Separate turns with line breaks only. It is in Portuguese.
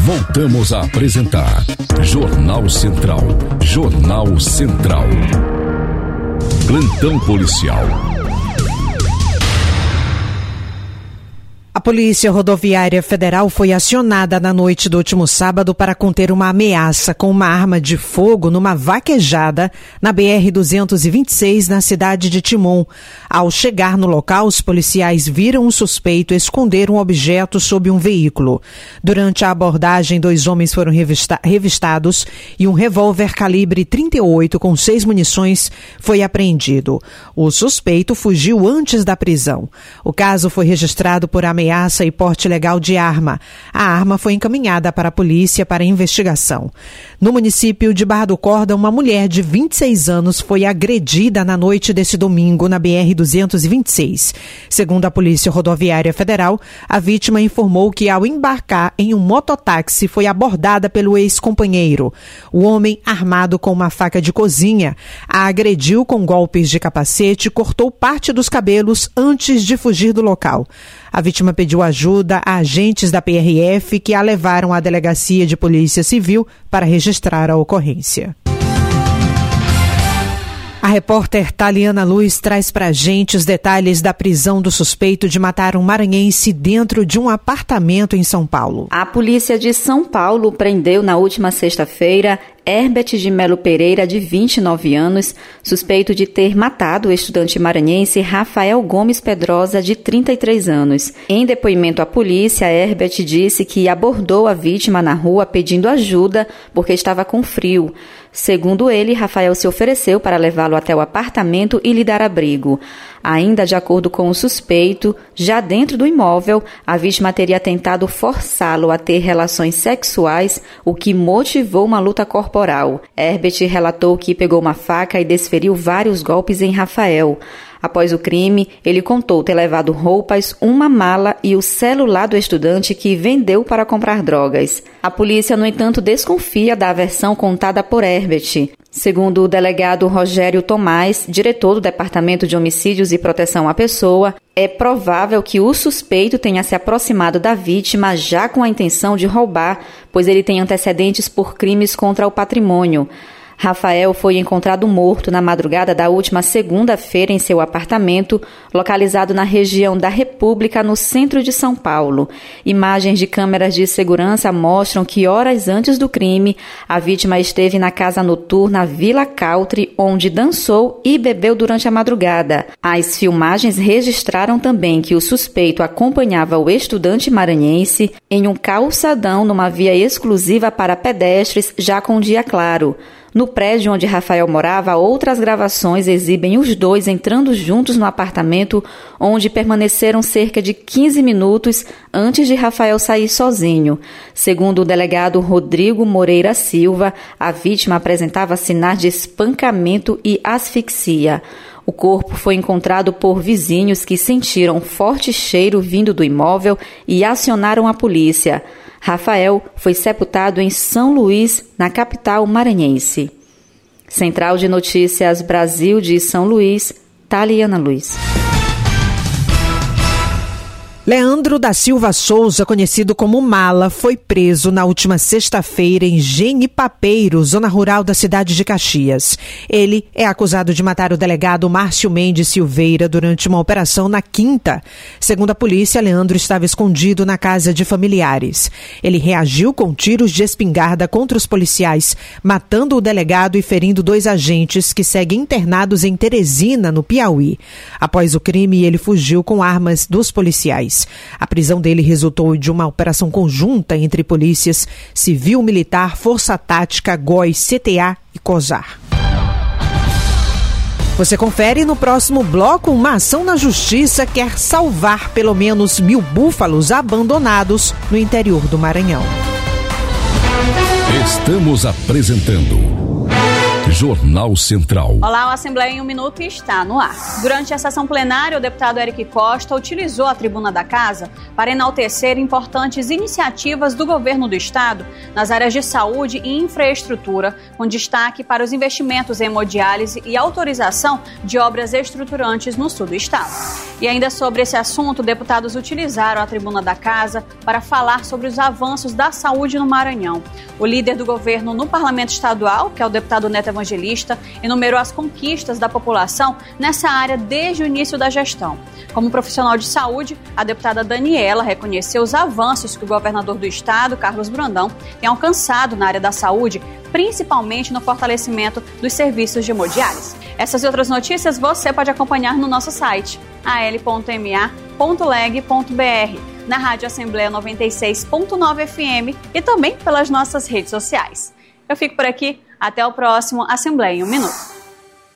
Voltamos a apresentar Jornal Central. Jornal Central. Plantão policial.
A Polícia Rodoviária Federal foi acionada na noite do último sábado para conter uma ameaça com uma arma de fogo numa vaquejada na BR-226, na cidade de Timon. Ao chegar no local, os policiais viram um suspeito esconder um objeto sob um veículo. Durante a abordagem, 2 homens foram revistados e um revólver calibre 38 com 6 munições foi apreendido. O suspeito fugiu antes da prisão. O caso foi registrado por ameaça e porte ilegal de arma. A arma foi encaminhada para a polícia para investigação. No município de Barra do Corda, uma mulher de 26 anos foi agredida na noite desse domingo na BR-226. Segundo a Polícia Rodoviária Federal, a vítima informou que ao embarcar em um mototáxi foi abordada pelo ex-companheiro. O homem, armado com uma faca de cozinha, a agrediu com golpes de capacete e cortou parte dos cabelos antes de fugir do local. A vítima pediu ajuda a agentes da PRF que a levaram à delegacia de polícia civil para registrar a ocorrência. A repórter Taliana Luz traz pra gente os detalhes da prisão do suspeito de matar um maranhense dentro de um apartamento em São Paulo.
A polícia de São Paulo prendeu na última sexta-feira Herbert de Melo Pereira, de 29 anos, suspeito de ter matado o estudante maranhense Rafael Gomes Pedrosa, de 33 anos. Em depoimento à polícia, Herbert disse que abordou a vítima na rua pedindo ajuda porque estava com frio. Segundo ele, Rafael se ofereceu para levá-lo até o apartamento e lhe dar abrigo. Ainda de acordo com o suspeito, já dentro do imóvel, a vítima teria tentado forçá-lo a ter relações sexuais, o que motivou uma luta corporal. Herbert relatou que pegou uma faca e desferiu vários golpes em Rafael. Após o crime, ele contou ter levado roupas, uma mala e o celular do estudante que vendeu para comprar drogas. A polícia, no entanto, desconfia da versão contada por Herbert. Segundo o delegado Rogério Tomás, diretor do Departamento de Homicídios e Proteção à Pessoa, é provável que o suspeito tenha se aproximado da vítima já com a intenção de roubar, pois ele tem antecedentes por crimes contra o patrimônio. Rafael foi encontrado morto na madrugada da última segunda-feira em seu apartamento, localizado na região da República, no centro de São Paulo. Imagens de câmeras de segurança mostram que horas antes do crime, a vítima esteve na casa noturna Vila Country, onde dançou e bebeu durante a madrugada. As filmagens registraram também que o suspeito acompanhava o estudante maranhense em um calçadão numa via exclusiva para pedestres, já com dia claro. No prédio onde Rafael morava, outras gravações exibem os dois entrando juntos no apartamento, onde permaneceram cerca de 15 minutos antes de Rafael sair sozinho. Segundo o delegado Rodrigo Moreira Silva, a vítima apresentava sinais de espancamento e asfixia. O corpo foi encontrado por vizinhos que sentiram um forte cheiro vindo do imóvel e acionaram a polícia. Rafael foi sepultado em São Luís, na capital maranhense. Central de Notícias Brasil de São Luís, Taliana Luz.
Leandro da Silva Souza, conhecido como Mala, foi preso na última sexta-feira em Genipapeiro, zona rural da cidade de Caxias. Ele é acusado de matar o delegado Márcio Mendes Silveira durante uma operação na Quinta. Segundo a polícia, Leandro estava escondido na casa de familiares. Ele reagiu com tiros de espingarda contra os policiais, matando o delegado e ferindo 2 agentes que seguem internados em Teresina, no Piauí. Após o crime, ele fugiu com armas dos policiais. A prisão dele resultou de uma operação conjunta entre polícias Civil, Militar, Força Tática, GOI, CTA e COSAR. Você confere no próximo bloco. Uma ação na justiça quer salvar pelo menos 1.000 búfalos abandonados no interior do Maranhão.
Estamos apresentando Jornal Central.
Olá, o Assembleia em 1 Minuto está no ar. Durante a sessão plenária, o deputado Eric Costa utilizou a tribuna da Casa para enaltecer importantes iniciativas do governo do Estado nas áreas de saúde e infraestrutura, com destaque para os investimentos em hemodiálise e autorização de obras estruturantes no sul do Estado. E ainda sobre esse assunto, deputados utilizaram a tribuna da Casa para falar sobre os avanços da saúde no Maranhão. O líder do governo no Parlamento Estadual, que é o deputado Neto Evangelista, enumerou as conquistas da população nessa área desde o início da gestão. Como profissional de saúde, a deputada Daniela reconheceu os avanços que o governador do estado, Carlos Brandão, tem alcançado na área da saúde, principalmente no fortalecimento dos serviços de hemodiálise. Essas e outras notícias você pode acompanhar no nosso site, al.ma.leg.br, na Rádio Assembleia 96.9 FM e também pelas nossas redes sociais. Eu fico por aqui, até o próximo Assembleia em 1 Minuto.